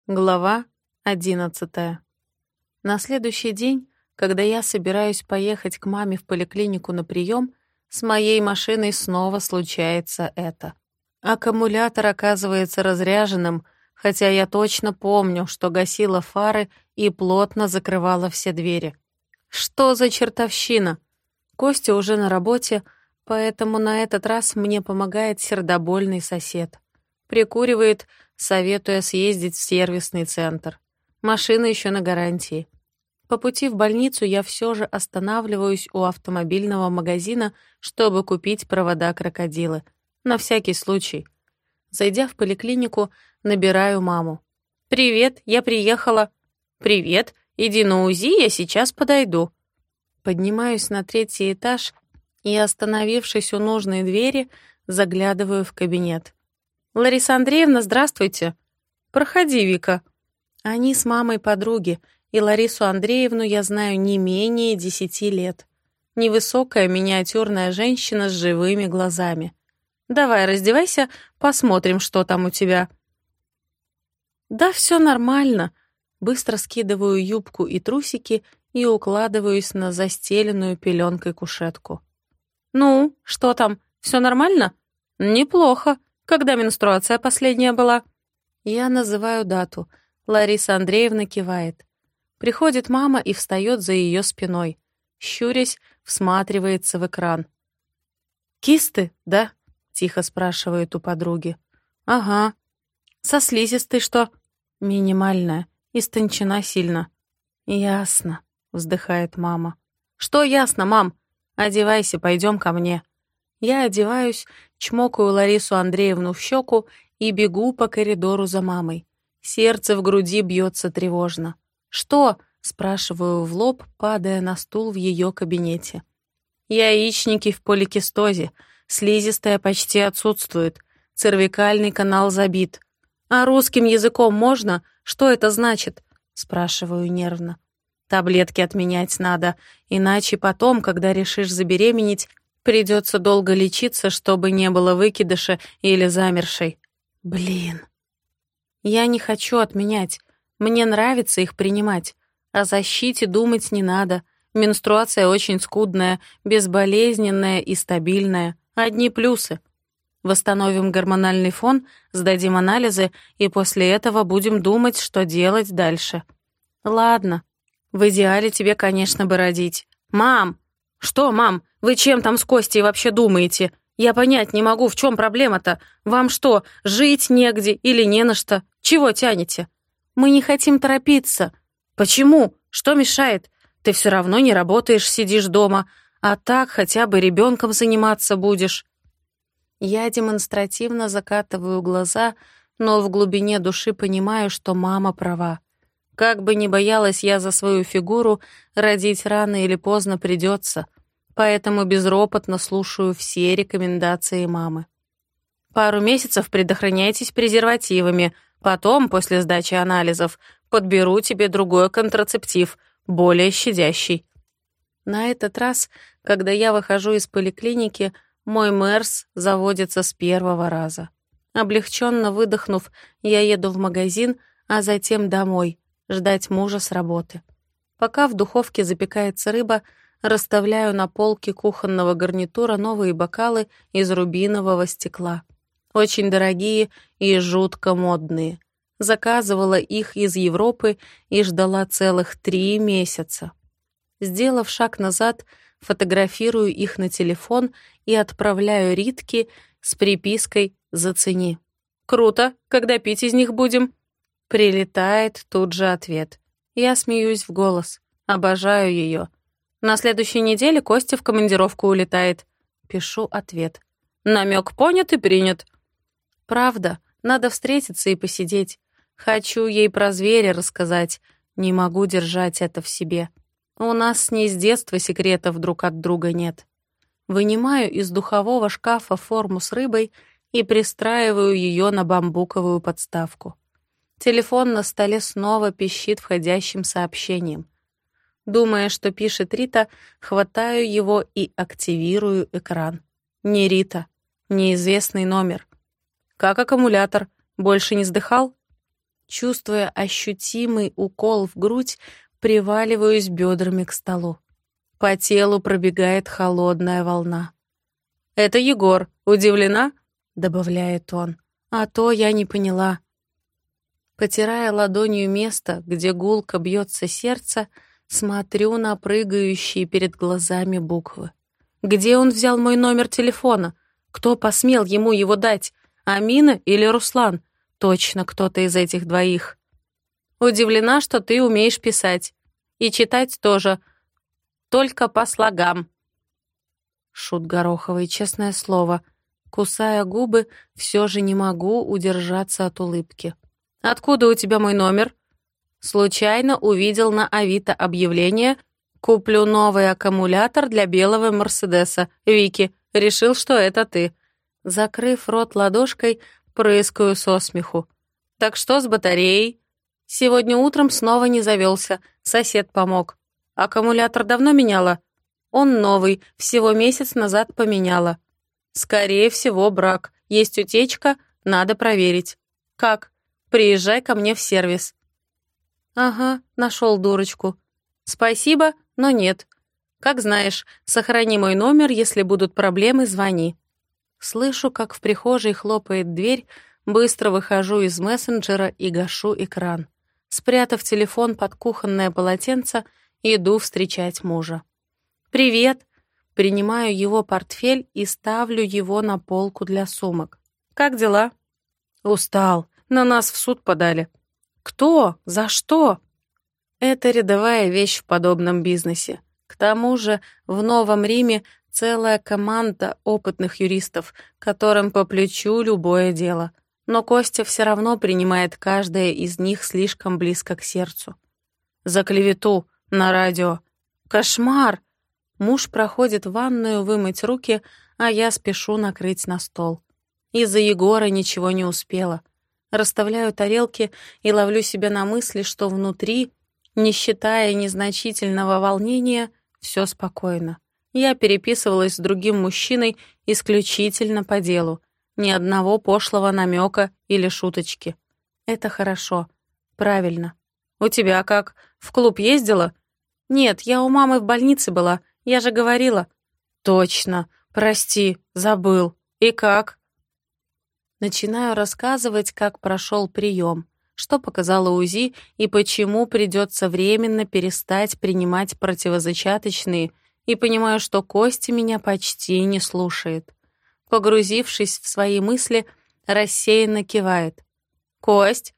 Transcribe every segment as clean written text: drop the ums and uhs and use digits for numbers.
Глава 11. На следующий день, когда я собираюсь поехать к маме в поликлинику на прием, с моей машиной снова случается это. Аккумулятор оказывается разряженным, хотя я точно помню, что гасила фары и плотно закрывала все двери. Что за чертовщина? Костя уже на работе, поэтому на этот раз мне помогает сердобольный сосед. Прикуривает, советуя съездить в сервисный центр. Машина еще на гарантии. По пути в больницу я все же останавливаюсь у автомобильного магазина, чтобы купить провода-крокодилы. На всякий случай. Зайдя в поликлинику, набираю маму. «Привет, я приехала». «Привет, иди на УЗИ, я сейчас подойду». Поднимаюсь на 3-й этаж и, остановившись у нужной двери, заглядываю в кабинет. «Лариса Андреевна, здравствуйте». «Проходи, Вика». Они с мамой подруги, и Ларису Андреевну я знаю не менее 10 лет. Невысокая, миниатюрная женщина с живыми глазами. «Давай, раздевайся, посмотрим, что там у тебя». «Да все нормально». Быстро скидываю юбку и трусики и укладываюсь на застеленную пеленкой кушетку. «Ну, что там, все нормально?» «Неплохо. Когда менструация последняя была?» Я называю дату. Лариса Андреевна кивает. Приходит мама и встает за ее спиной. Щурясь, всматривается в экран. «Кисты, да?» — тихо спрашивает у подруги. «Ага». «Со слизистой что?» «Минимальная. Истончена сильно». «Ясно», — вздыхает мама. «Что ясно, мам? Одевайся, пойдем ко мне». Я одеваюсь, чмокаю Ларису Андреевну в щеку и бегу по коридору за мамой. Сердце в груди бьется тревожно. «Что?» — спрашиваю в лоб, падая на стул в ее кабинете. «Яичники в поликистозе. Слизистая почти отсутствует. Цервикальный канал забит. А русским языком можно? Что это значит?» — спрашиваю нервно. «Таблетки отменять надо, иначе потом, когда решишь забеременеть, придется долго лечиться, чтобы не было выкидыша или замершей». Блин. Я не хочу отменять. Мне нравится их принимать. О защите думать не надо. Менструация очень скудная, безболезненная и стабильная. Одни плюсы. Восстановим гормональный фон, сдадим анализы, и после этого будем думать, что делать дальше. Ладно. В идеале тебе, конечно, бы родить. Мам! Что, мам? Вы чем там с Костей вообще думаете? Я понять не могу, в чем проблема-то? Вам что, жить негде или не на что? Чего тянете? Мы не хотим торопиться. Почему? Что мешает? Ты все равно не работаешь, сидишь дома. А так хотя бы ребенком заниматься будешь. Я демонстративно закатываю глаза, но в глубине души понимаю, что мама права. Как бы ни боялась я за свою фигуру, родить рано или поздно придется. Поэтому безропотно слушаю все рекомендации мамы. Пару месяцев предохраняйтесь презервативами, потом, после сдачи анализов, подберу тебе другой контрацептив, более щадящий. На этот раз, когда я выхожу из поликлиники, мой Мерс заводится с первого раза. Облегченно выдохнув, я еду в магазин, а затем домой, ждать мужа с работы. Пока в духовке запекается рыба, расставляю на полке кухонного гарнитура новые бокалы из рубинового стекла. Очень дорогие и жутко модные. Заказывала их из Европы и ждала целых 3 месяца. Сделав шаг назад, фотографирую их на телефон и отправляю Ритке с припиской «Зацени». «Круто! Когда пить из них будем?» Прилетает тут же ответ. Я смеюсь в голос. Обожаю ее. «На следующей неделе Костя в командировку улетает». Пишу ответ. «Намек понят и принят». «Правда, надо встретиться и посидеть. Хочу ей про зверя рассказать. Не могу держать это в себе. У нас с ней с детства секретов друг от друга нет». Вынимаю из духового шкафа форму с рыбой и пристраиваю ее на бамбуковую подставку. Телефон на столе снова пищит входящим сообщением. Думая, что пишет Рита, хватаю его и активирую экран. Не Рита. Неизвестный номер. «Как аккумулятор? Больше не сдыхал?» Чувствуя ощутимый укол в грудь, приваливаюсь бедрами к столу. По телу пробегает холодная волна. «Это Егор. Удивлена?» — добавляет он. «А то я не поняла». Потирая ладонью место, где гулко бьется сердце, смотрю на прыгающие перед глазами буквы. Где он взял мой номер телефона? Кто посмел ему его дать? Амина или Руслан? Точно кто-то из этих двоих. Удивлена, что ты умеешь писать. И читать тоже. Только по слогам. Шут Гороховый, честное слово. Кусая губы, все же не могу удержаться от улыбки. «Откуда у тебя мой номер?» Случайно увидел на Авито объявление «Куплю новый аккумулятор для белого Мерседеса. Вики, решил, что это ты». Закрыв рот ладошкой, прыскаю со смеху. «Так что с батареей?» «Сегодня утром снова не завелся. Сосед помог». «Аккумулятор давно меняла?» «Он новый, всего месяц назад поменяла». «Скорее всего, брак. Есть утечка, надо проверить». «Как?» «Приезжай ко мне в сервис». «Ага, нашел дурочку». «Спасибо, но нет. Как знаешь, сохрани мой номер, если будут проблемы, звони». Слышу, как в прихожей хлопает дверь, быстро выхожу из мессенджера и гашу экран. Спрятав телефон под кухонное полотенце, иду встречать мужа. «Привет!» Принимаю его портфель и ставлю его на полку для сумок. «Как дела?» «Устал. На нас в суд подали». «Кто? За что?» Это рядовая вещь в подобном бизнесе. К тому же в Новом Риме целая команда опытных юристов, которым по плечу любое дело. Но Костя все равно принимает каждое из них слишком близко к сердцу. За клевету на радио. Кошмар! Муж проходит в ванную вымыть руки, а я спешу накрыть на стол. Из-за Егора ничего не успела. Расставляю тарелки и ловлю себя на мысли, что внутри, не считая незначительного волнения, все спокойно. Я переписывалась с другим мужчиной исключительно по делу. Ни одного пошлого намека или шуточки. Это хорошо. Правильно. У тебя как? В клуб ездила? Нет, я у мамы в больнице была. Я же говорила. Точно. Прости, забыл. И как? Начинаю рассказывать, как прошел прием, что показало УЗИ и почему придется временно перестать принимать противозачаточные, и понимаю, что Костя меня почти не слушает. Погрузившись в свои мысли, рассеянно кивает. «Кость?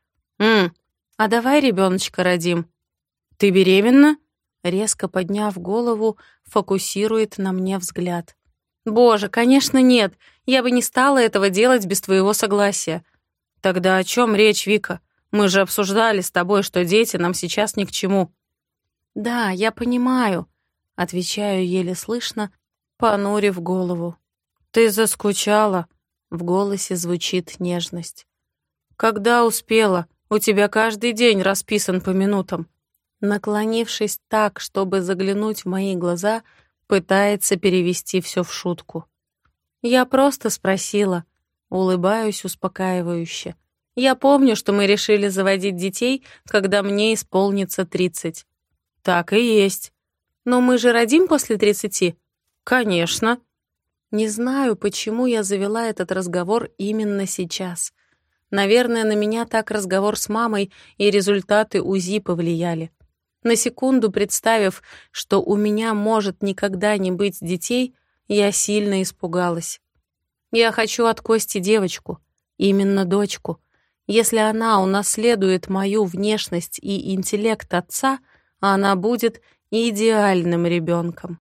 А давай ребеночка родим». «Ты беременна?» Резко подняв голову, фокусирует на мне взгляд. «Боже, конечно, нет. Я бы не стала этого делать без твоего согласия». «Тогда о чем речь, Вика? Мы же обсуждали с тобой, что дети нам сейчас ни к чему». «Да, я понимаю», — отвечаю еле слышно, понурив голову. «Ты заскучала?» — в голосе звучит нежность. «Когда успела? У тебя каждый день расписан по минутам». Наклонившись так, чтобы заглянуть в мои глаза, пытается перевести все в шутку. «Я просто спросила». Улыбаюсь успокаивающе. «Я помню, что мы решили заводить детей, когда мне исполнится 30». «Так и есть». «Но мы же родим после 30?» «Конечно». Не знаю, почему я завела этот разговор именно сейчас. Наверное, на меня так разговор с мамой и результаты УЗИ повлияли. На секунду представив, что у меня может никогда не быть детей, я сильно испугалась. Я хочу от Кости девочку, именно дочку. Если она унаследует мою внешность и интеллект отца, она будет идеальным ребенком.